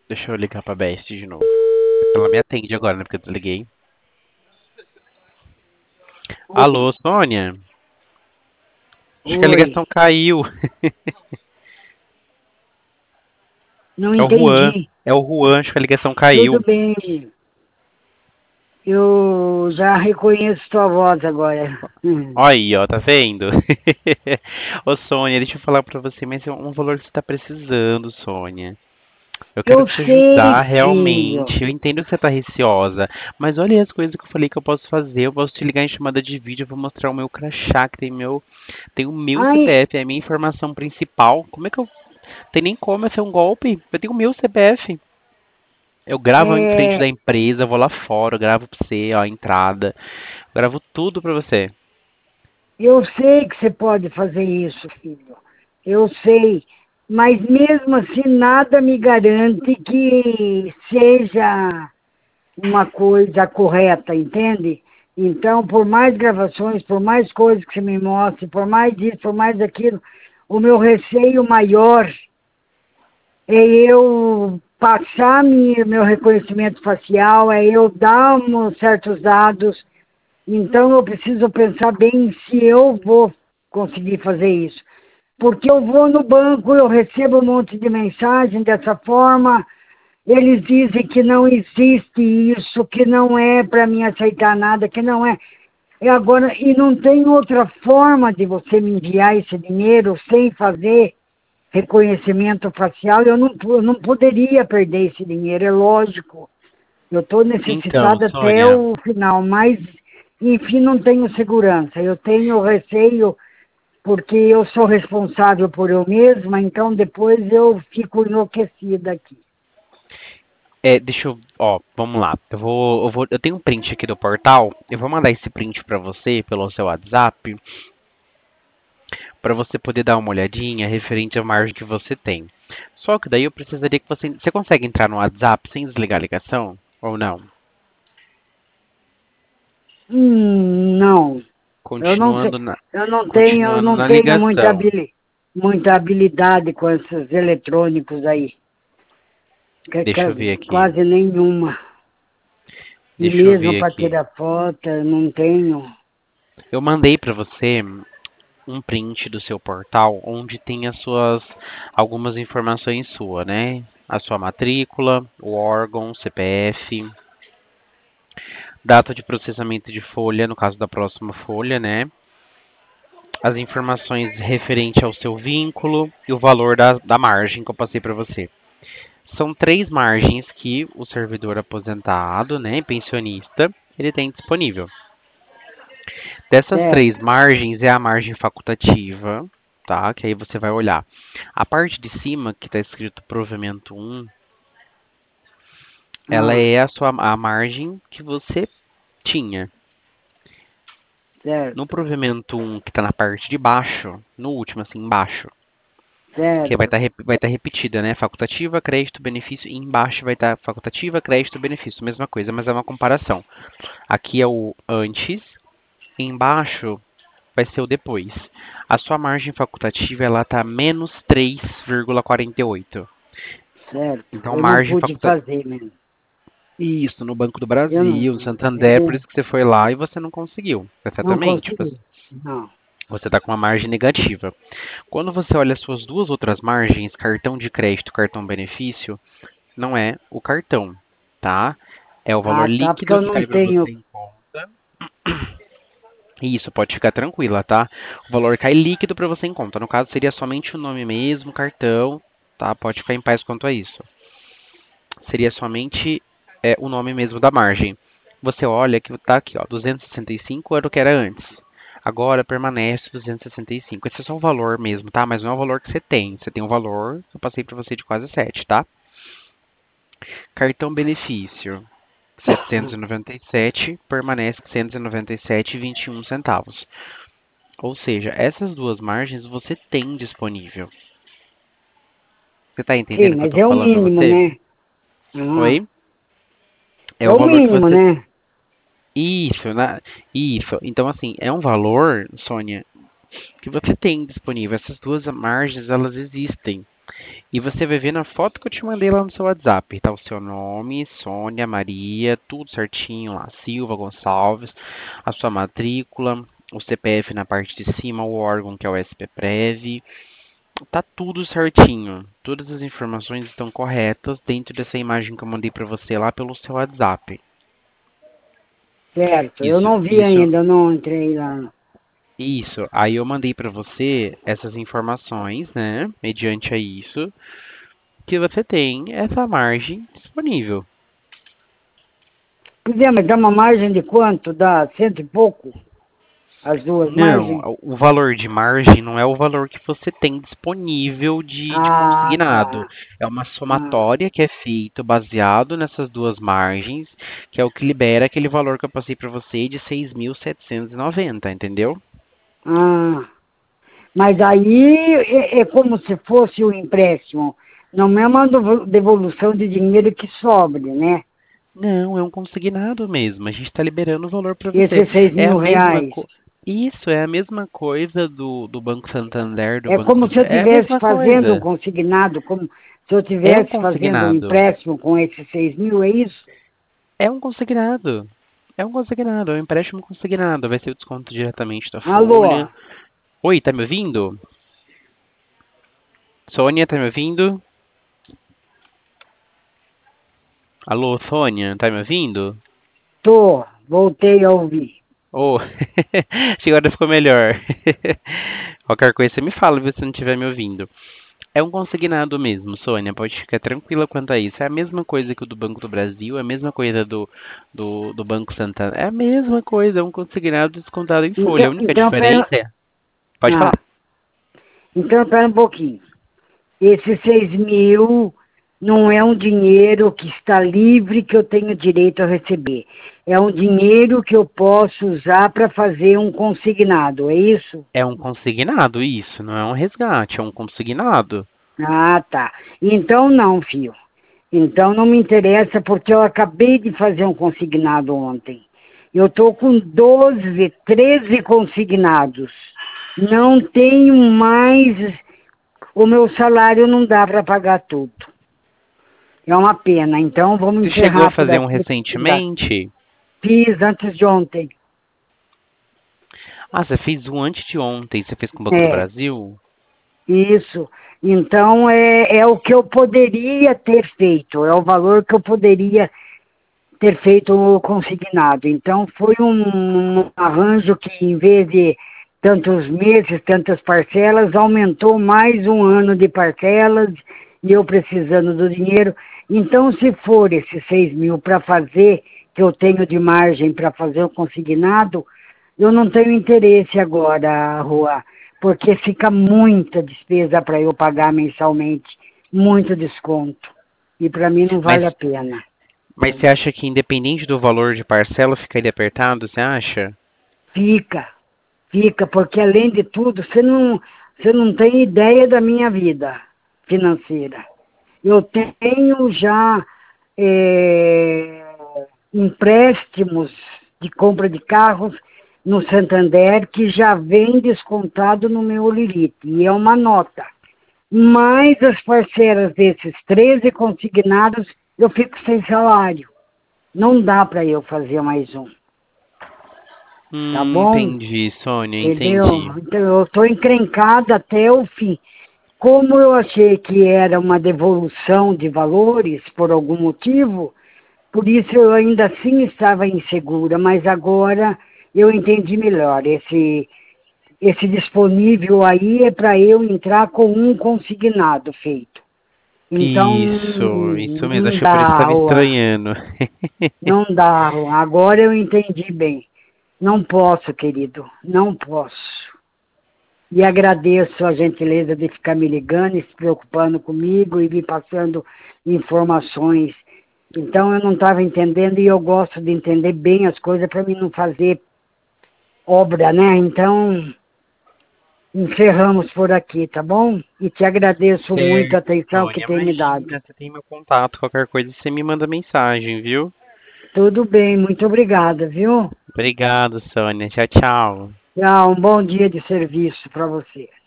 Deixa eu ligar pra Best de novo. Ela me atende agora, né? Porque eu desliguei. Oi, Alô, Sônia? Acho que a oi, ligação caiu. não É o Juan. entendi. É o Juan, acho que a ligação Tudo caiu. bem, eu já reconheço tua voz agora. Ó aí, ó, tá vendo? Ô, Sônia, deixa eu falar pra você, mas é um valor que você tá precisando, Sônia. Eu quero Eu te sei, ajudar filho. realmente. Eu entendo que você tá receosa, mas olha aí as coisas que eu falei que eu posso fazer. Eu posso te ligar em chamada de vídeo, eu vou mostrar o meu crachá, que tem o meu Ai, CPF, é a minha informação principal. Como é que eu tem nem como é ser um golpe? Eu tenho o meu CPF. Eu gravo em frente da é, empresa, eu vou lá fora, eu gravo pra você, ó, a entrada. Eu gravo tudo pra você. eu sei que você pode fazer isso, filho. Eu sei, mas mesmo assim nada me garante que seja uma coisa correta, entende? Então, por mais gravações, por mais coisas que você me mostre, por mais isso, por mais aquilo, o meu receio maior é eu passar meu reconhecimento facial, é eu dar certos dados. Então, eu preciso pensar bem se eu vou conseguir fazer isso. Porque eu vou no banco, eu recebo um monte de mensagem dessa forma, eles dizem que não existe isso, que não é para mim aceitar nada, que não é. E agora, e não tem outra forma de você me enviar esse dinheiro sem fazer reconhecimento facial, eu não poderia perder esse dinheiro, é lógico. Eu estou Então, necessitada até Sônia, o final, mas, enfim, não tenho segurança. Eu tenho receio porque eu sou responsável por eu mesma, então depois eu fico enlouquecida aqui. deixa eu, ó, vamos lá. Eu tenho um print aqui do portal. Eu vou mandar esse print pra você pelo seu WhatsApp, pra você poder dar uma olhadinha referente à margem que você tem. Só que daí eu precisaria que você consegue entrar no WhatsApp sem desligar a ligação ou não? Não, eu não sei, Continuando na, eu continuando não na tenho ligação. muita habilidade com esses eletrônicos aí, Deixa eu ver aqui. quase nenhuma. E Deixa eu mesmo ver para aqui. tirar foto, eu não tenho. Eu mandei pra você um print do seu portal onde tem as suas algumas informações sua, né? A sua matrícula, o órgão, CPF, data de processamento de folha, no caso da próxima folha, né? As informações referente ao seu vínculo e o valor da margem que eu passei para você. São três margens que o servidor aposentado, né, pensionista, ele tem disponível. Dessas três Certo, margens é a margem facultativa, tá? Que aí você vai olhar. A parte de cima, que está escrito provimento 1, ela ah, é a margem que você tinha. No certo, provimento 1, que está na parte de baixo, no último, assim, embaixo, que certo. vai estar repetida, né? Facultativa, crédito, benefício, e embaixo vai estar facultativa, crédito, benefício. Mesma coisa, mas é uma comparação. Aqui é o antes, e embaixo vai ser o depois. A sua margem facultativa ela está menos 3,48. Certo, Então, eu não margem pude facultativa. fazer mesmo. Isso, no Banco do Eu Brasil, no não, Santander, por isso que você foi lá e você não conseguiu. não Exatamente. consegui. Não. Você está com uma margem negativa. Quando você olha as suas duas outras margens, cartão de crédito, cartão benefício, não é o cartão, tá? É o valor Ah, tá, porque líquido eu que não cai para tenho. você em conta. Isso, pode ficar tranquila, tá? O valor cai líquido para você em conta. No caso, seria somente o nome mesmo, cartão, tá? Pode ficar em paz quanto a isso. Seria somente o nome mesmo da margem. Você olha que tá aqui, ó, 265 era o que era antes. Agora permanece 265. Esse é só o valor mesmo, tá? Mas não é o valor que você tem. Você tem um valor que eu passei para você de quase 7, tá? Cartão benefício, 797, permanece 197,21 centavos. Ou seja, essas duas margens você tem disponível. Você está Sim, entendendo o que eu mas estou é o falando para mínimo, você? né? Ah, Oi? É é o o valor que mínimo, você. né? Isso, isso. Então, assim, é um valor, Sônia, que você tem disponível. Essas duas margens, elas existem. E você vai ver na foto que eu te mandei lá no seu WhatsApp. Tá o seu nome, Sônia, Maria, tudo certinho lá. Silva, Gonçalves, a sua matrícula, o CPF na parte de cima, o órgão que é o SPPrev. Tá tudo certinho. Todas as informações estão corretas dentro dessa imagem que eu mandei para você lá pelo seu WhatsApp. Certo, eu Isso, não vi isso, ainda, eu não entrei lá. isso. Aí eu mandei para você essas informações, né? Mediante a isso, que você tem essa margem disponível. Pois é, mas dá uma margem de quanto? Dá cento e pouco? As duas Não, margens? o valor de margem não é o valor que você tem disponível de Ah, consignado. tá. É uma Ah, somatória que é feito baseado nessas duas margens, que é o que libera aquele valor que eu passei para você de 6.790, entendeu? ah. Mas aí é como se fosse um empréstimo. Não é uma devolução de dinheiro que sobre, né? Não, é um consignado mesmo. A gente está liberando o valor para você. Esses seis É a mil mesma reais. co... Isso, é a mesma coisa do Banco Santander, do É Banco como se eu Popular. É a estivesse mesma fazendo um coisa. consignado, como se eu É um estivesse fazendo um consignado. empréstimo com esses 6.000, é isso? É um consignado. É um consignado, é um empréstimo consignado. Vai ser o desconto diretamente da Alô? folha. Oi, tá me ouvindo? Sônia, tá me ouvindo? Alô, Sônia, tá me ouvindo? Tô, voltei a ouvir. Oh, acho que agora ficou melhor. Qualquer coisa você me fala, viu, se não estiver me ouvindo. É um consignado mesmo, Sônia, pode ficar tranquila quanto a isso. É a mesma coisa que o do Banco do Brasil, é a mesma coisa do Banco Santander. É a mesma coisa, é um consignado descontado em folha. A única Pera, diferença é... Pode ah, falar. então pera um pouquinho. Esses 6.000 não é um dinheiro que está livre que eu tenho direito a receber. É um dinheiro que eu posso usar para fazer um consignado, é isso? É um consignado, isso, não é um resgate, é um consignado. Ah, tá. Então não, filho. Então não me interessa porque eu acabei de fazer um consignado ontem. Eu estou com 12, 13 consignados. Não tenho mais. O meu salário não dá para pagar tudo. É uma pena. Então vamos Você chegou a encerrar por fazer um aqui. recentemente? Fiz antes de ontem. Ah, você fez um antes de ontem, você fez com o Banco do É, Brasil? isso. Então é o que eu poderia ter feito. É o valor que eu poderia ter feito o consignado. Então foi um arranjo que em vez de tantos meses, tantas parcelas, aumentou mais um ano de parcelas e eu precisando do dinheiro. Então, se for esses 6.000 para fazer, que eu tenho de margem para fazer o consignado, eu não tenho interesse agora, Rua, porque fica muita despesa para eu pagar mensalmente, muito desconto. E para mim não Mas, vale a pena. mas você acha que independente do valor de parcela ficaria apertado, você acha? Fica, fica, porque além de tudo, você não tem ideia da minha vida financeira. Eu tenho já é, empréstimos de compra de carros no Santander que já vem descontado no meu Lilite, e é uma nota. Mais as parcelas desses 13 consignados, eu fico sem salário. Não dá para eu fazer mais um, tá bom? Entendi, Sônia, Entendeu? entendi. Então, eu estou encrencada até o fim. Como eu achei que era uma devolução de valores por algum motivo, por isso eu ainda assim estava insegura, mas agora eu entendi melhor. Esse disponível aí é para eu entrar com um consignado feito. Então, Isso mesmo, não acho que por isso dá, estava Rua. estranhando. Não dá, Rua. Agora eu entendi bem. Não posso, querido, não posso. E agradeço a gentileza de ficar me ligando e se preocupando comigo e me passando informações. Então eu não estava entendendo e eu gosto de entender bem as coisas para mim não fazer obra, né? Então encerramos por aqui, tá bom? E te agradeço muito a Certo, atenção que Sônia, tem me dado. imagina, você tem meu contato, qualquer coisa você me manda mensagem, viu? Tudo bem, muito obrigada, viu? Obrigado, Sônia. Tchau, tchau. Tchau, um bom dia de serviço para você.